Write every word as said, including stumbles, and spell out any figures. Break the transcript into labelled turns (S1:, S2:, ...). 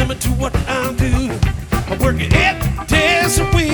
S1: me to what I'll do. I work it, it, dance away.